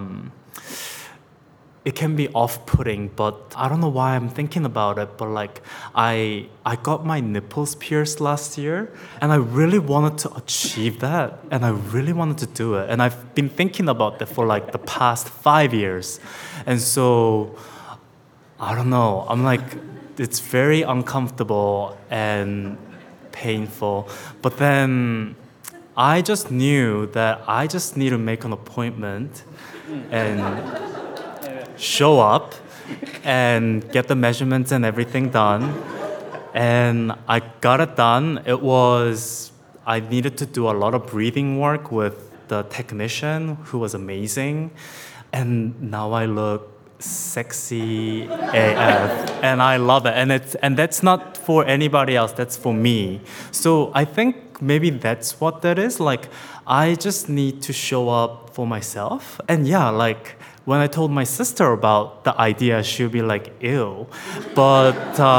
Speaker 3: off-putting, but I don't know why I'm thinking about it, but like I got my nipples pierced last year, and I really wanted to achieve that, and I really wanted to do it, and I've been thinking about that for like the past 5 years, and so I don't know, I'm like, it's very uncomfortable and painful, but then I just knew that I just need to make an appointment and show up and get the measurements and everything done. And I got it done. I needed to do a lot of breathing work with the technician, who was amazing. And now I look sexy AF, and I love it. And that's not for anybody else. That's for me. So I think maybe that's what that is. Like, I just need to show up for myself. And yeah, like when I told my sister about the idea, she'll be like, "Ew," but.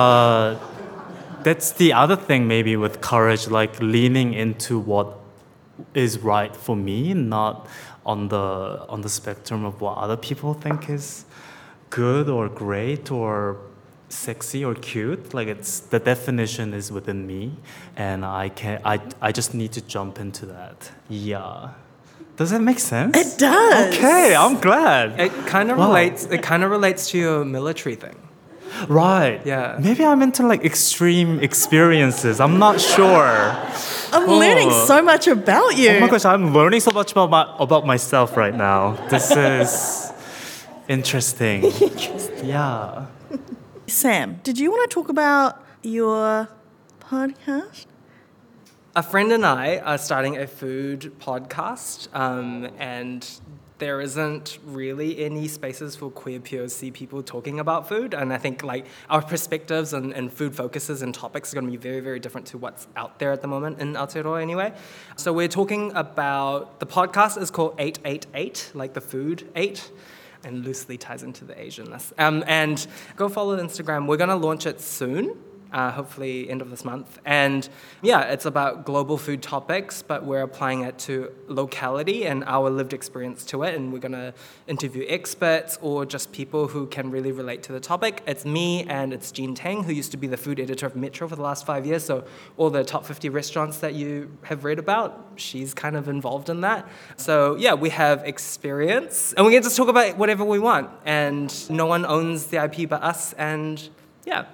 Speaker 3: That's the other thing maybe with courage, like leaning into what is right for me, not on the spectrum of what other people think is good or great or sexy or cute. Like it's the definition is within me, and I just need to jump into that. Yeah. Does that make sense?
Speaker 1: It does.
Speaker 3: Okay, I'm glad.
Speaker 2: It kind of
Speaker 3: Wow.
Speaker 2: relates. It kind of relates to your military thing.
Speaker 3: Right.
Speaker 2: Yeah.
Speaker 3: Maybe I'm into like extreme experiences. I'm not sure.
Speaker 1: I'm learning so much about you.
Speaker 3: Oh my gosh, I'm learning so much about myself right now. This is interesting. Yeah.
Speaker 1: Sam, did you want to talk about your podcast?
Speaker 2: A friend and I are starting a food podcast, and there isn't really any spaces for queer POC people talking about food. And I think like our perspectives and food focuses and topics are going to be very, very different to what's out there at the moment in Aotearoa anyway. So we're talking about, the podcast is called 888, like the food 8, and loosely ties into the Asianness. And go follow the Instagram. We're going to launch it soon. Hopefully end of this month. And yeah, it's about global food topics, but we're applying it to locality and our lived experience to it. And we're going to interview experts or just people who can really relate to the topic. It's me and it's Jean Tang, who used to be the food editor of Metro for the last 5 years. So all the top 50 restaurants that you have read about, she's kind of involved in that. So yeah, we have experience and we get to talk about whatever we want. And no one owns the IP but us. And yeah.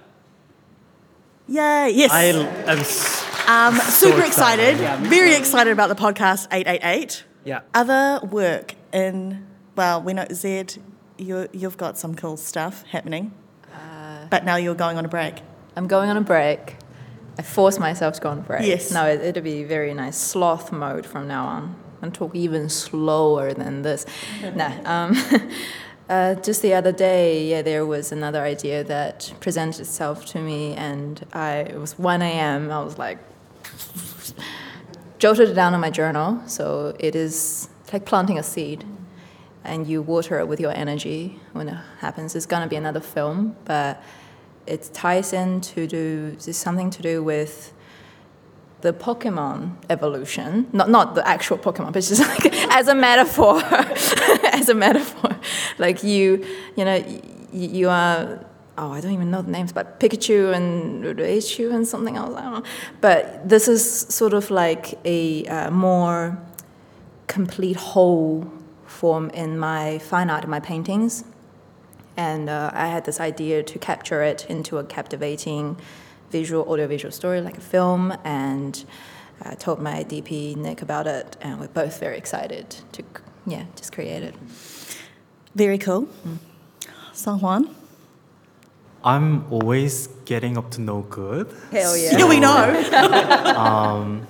Speaker 1: Yeah, yes.
Speaker 3: I am
Speaker 1: Super excited. Very excited about the podcast 888.
Speaker 2: Yeah.
Speaker 1: Other work in, well, we know, Zed, you've got some cool stuff happening. But now you're going on a break.
Speaker 5: I'm going on a break. I force myself to go on a break.
Speaker 1: Yes.
Speaker 5: No, it'll be very nice. Sloth mode from now on. And talk even slower than this. Just the other day, there was another idea that presented itself to me, and it was 1 a.m. I was like, jotted it down in my journal. So it is like planting a seed, and you water it with your energy when it happens. It's going to be another film, but it ties into something to do with the Pokemon evolution, not the actual Pokemon, but it's just like as a metaphor, Like you are, I don't even know the names, but Pikachu and Raichu and something else, I don't know. But this is sort of like a more complete whole form in my fine art, in my paintings. And I had this idea to capture it into a captivating audiovisual story, like a film, and I told my DP, Nick, about it, and we're both very excited to, just create it.
Speaker 1: Very cool. Sang Juan?
Speaker 3: I'm always getting up to no good.
Speaker 5: Hell yeah.
Speaker 1: Yeah, we know.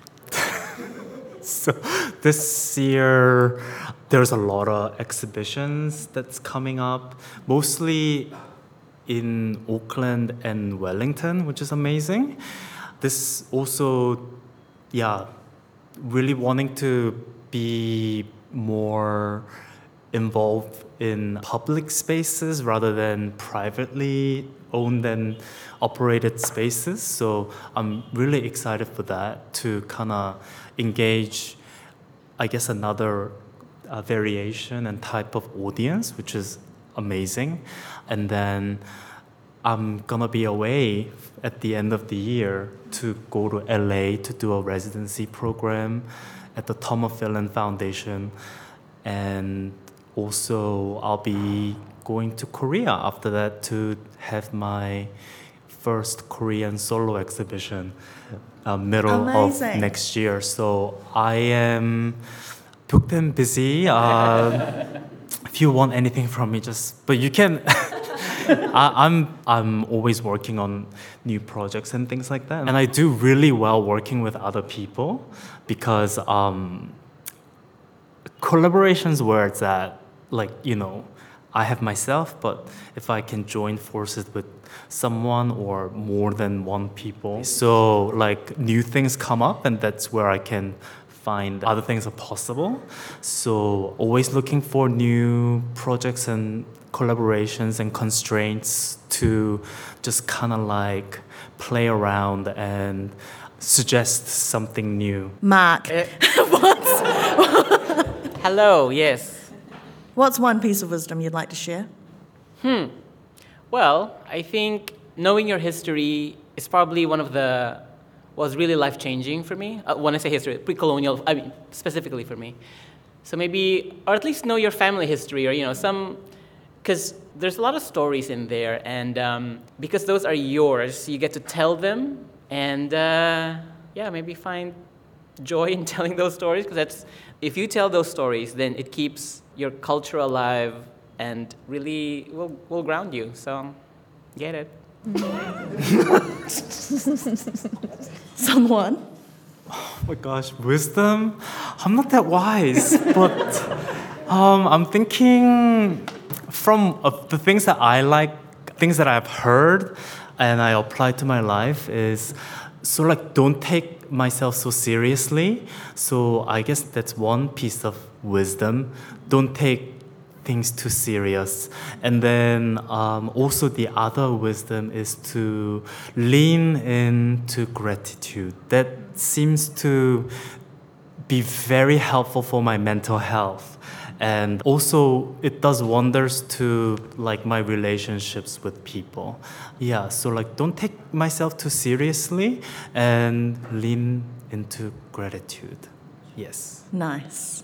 Speaker 3: So this year, there's a lot of exhibitions that's coming up, mostly in Auckland and Wellington, which is amazing. This also, really wanting to be more involved in public spaces rather than privately owned and operated spaces. So I'm really excited for that, to kind of engage, I guess, another variation and type of audience, which is amazing. And then I'm gonna be away at the end of the year to go to LA to do a residency program at the Tom of Finland Foundation. And also I'll be going to Korea after that to have my first Korean solo exhibition middle
Speaker 1: Amazing.
Speaker 3: of next year. So I am booked and busy. If you want anything from me, but you can. I'm always working on new projects and things like that, and I do really well working with other people, because collaborations where it's at, like, I have myself, but if I can join forces with someone or more than one people, so like new things come up, and that's where I can find other things are possible. So always looking for new projects and collaborations and constraints to just kind of like play around and suggest something new.
Speaker 1: Mark,
Speaker 4: Hello, yes.
Speaker 1: what's one piece of wisdom you'd like to share?
Speaker 4: Well, I think knowing your history is probably was really life-changing for me. When I say history, pre-colonial, I mean, specifically for me. So maybe, or at least know your family history, or, because there's a lot of stories in there, and because those are yours, you get to tell them, and maybe find joy in telling those stories, because if you tell those stories, then it keeps your culture alive and really will ground you. So, get it.
Speaker 1: Someone?
Speaker 3: Oh my gosh, wisdom? I'm not that wise, but I'm thinking from the things that I like, things that I've heard and I apply to my life is, so like don't take myself so seriously. So I guess that's one piece of wisdom. Don't take things too serious. And then also the other wisdom is to lean into gratitude. That seems to be very helpful for my mental health. And also it does wonders to like my relationships with people. Yeah, so like don't take myself too seriously and lean into gratitude. Yes.
Speaker 1: Nice.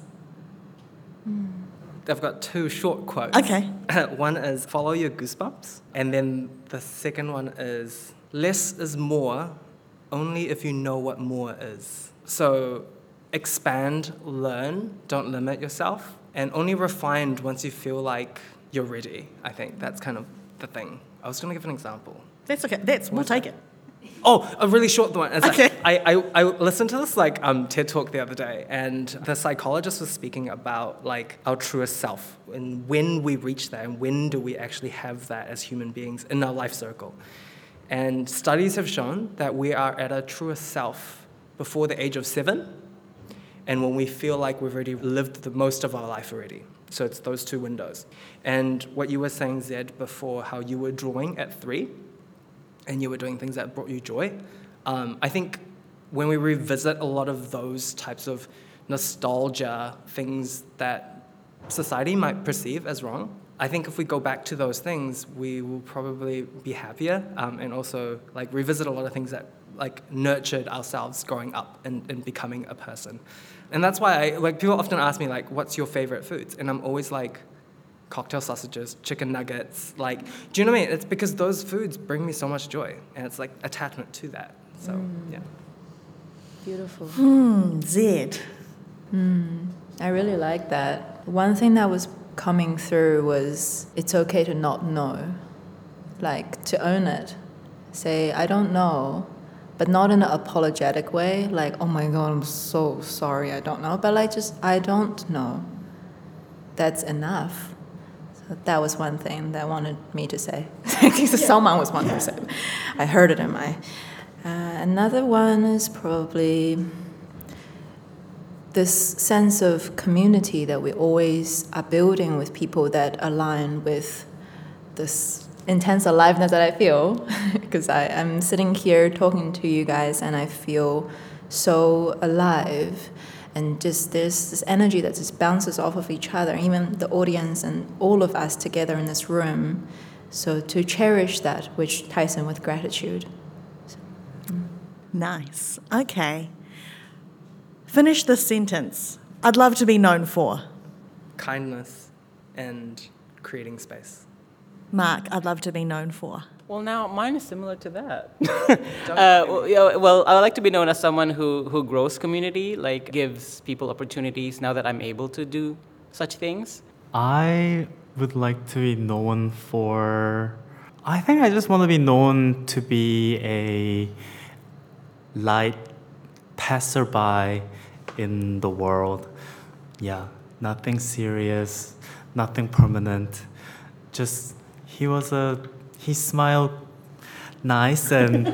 Speaker 2: I've got two short quotes.
Speaker 1: Okay.
Speaker 2: One is follow your goosebumps, and then the second one is less is more, only if you know what more is. So expand, learn, don't limit yourself, and only refine once you feel like you're ready. I think that's kind of the thing. I was going to give an example.
Speaker 1: That's okay. We'll take it.
Speaker 2: Oh, a really short one. It's
Speaker 1: Okay.
Speaker 2: I listened to this TED Talk the other day, and the psychologist was speaking about like our truest self and when we reach that, and when do we actually have that as human beings in our life circle. And studies have shown that we are at our truest self before the age of 7, and when we feel like we've already lived the most of our life already. So it's those two windows. And what you were saying, Zed, before, how you were drawing at 3, and you were doing things that brought you joy. I think when we revisit a lot of those types of nostalgia things that society might perceive as wrong, I think if we go back to those things, we will probably be happier, and also like revisit a lot of things that like nurtured ourselves growing up and becoming a person. And that's why people often ask me like, what's your favorite foods? And I'm always like, cocktail sausages, chicken nuggets, do you know what I mean? It's because those foods bring me so much joy, and it's like attachment to that. So, yeah.
Speaker 5: Beautiful.
Speaker 1: Zed.
Speaker 5: I really like that. One thing that was coming through was it's okay to not know, like to own it. Say, I don't know, but not in an apologetic way, like, oh my God, I'm so sorry, I don't know, but like just, I don't know. That's enough. That was one thing that wanted me to say. Someone was wanting to say. I heard it in my... another one is probably this sense of community that we always are building with people that align with this intense aliveness that I feel. Because I'm sitting here talking to you guys and I feel so alive. And just there's this energy that just bounces off of each other, even the audience and all of us together in this room. So to cherish that, which ties in with gratitude.
Speaker 1: Nice. Okay. Finish this sentence. I'd love to be known for.
Speaker 2: Kindness and creating space.
Speaker 1: Mark, I'd love to be known for.
Speaker 4: Well, now mine is similar to that. I would like to be known as someone who grows community, like gives people opportunities now that I'm able to do such things.
Speaker 3: I would like to be known for... I think I just want to be known to be a light passerby in the world. Yeah, nothing serious, nothing permanent. he smiled nice and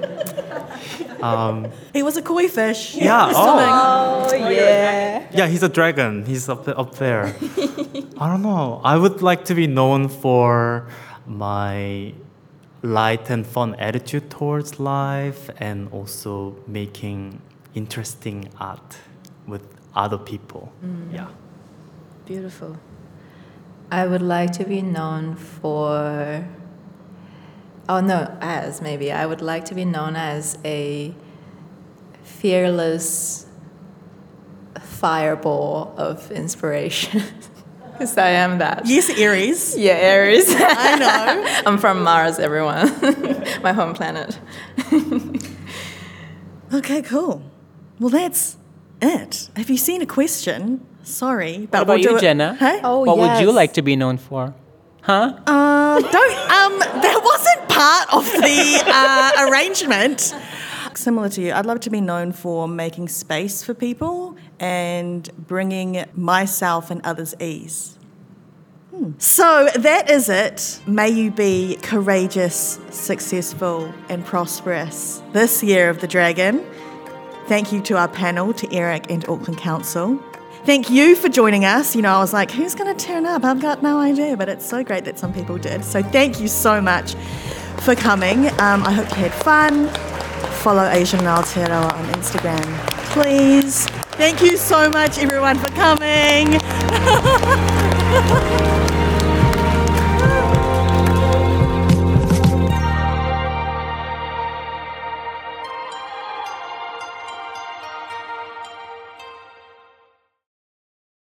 Speaker 1: He was a koi fish.
Speaker 3: yeah.
Speaker 5: Oh, yeah.
Speaker 3: Yeah, he's a dragon. He's up there. I don't know. I would like to be known for my light and fun attitude towards life and also making interesting art with other people. Yeah.
Speaker 5: Beautiful. I would like to be known for. I would like to be known as a fearless fireball of inspiration. Because I am that.
Speaker 1: Yes, Aries.
Speaker 5: Yeah, Aries.
Speaker 1: I know.
Speaker 5: I'm from Mars, everyone. My home planet.
Speaker 1: Okay, cool. Well, that's it. Have you seen a question? Sorry.
Speaker 4: What
Speaker 1: but
Speaker 4: about
Speaker 1: we'll
Speaker 4: you,
Speaker 1: do it-
Speaker 4: Jenna?
Speaker 1: Hey?
Speaker 5: Oh,
Speaker 4: What would you
Speaker 5: yes.
Speaker 4: like to be known for? Huh?
Speaker 1: That wasn't part of the arrangement. Similar to you, I'd love to be known for making space for people and bringing myself and others ease. So that is it. May you be courageous, successful, and prosperous this year of the Dragon. Thank you to our panel, to Eric and Auckland Council. Thank you for joining us. You know, I was like, who's going to turn up? I've got no idea, but it's so great that some people did. So thank you so much for coming. I hope you had fun. Follow Asian in Aotearoa on Instagram, please. Thank you so much, everyone, for coming.